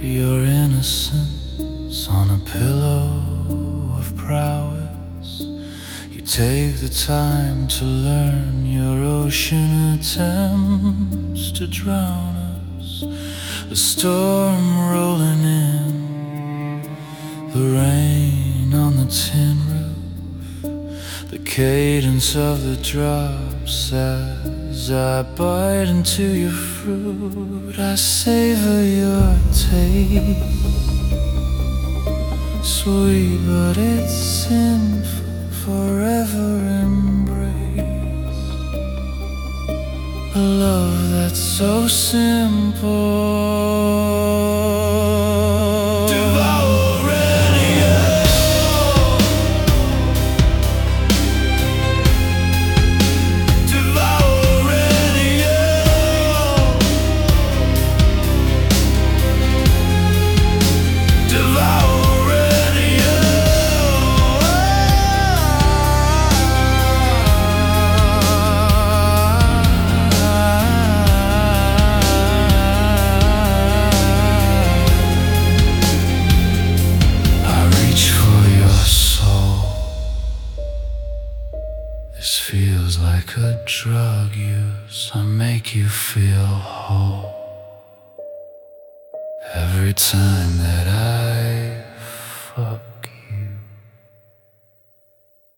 your innocence on a pillow of prowess. You take the time to learn your ocean attempts to drown us. The storm rolling in, the rain on the tin roof, the cadence of the drops as I bite into your fruit. I savor your taste, sweet but it's sinful, forever embrace a love that's so simple. This feels like a drug use. I make you feel whole every time that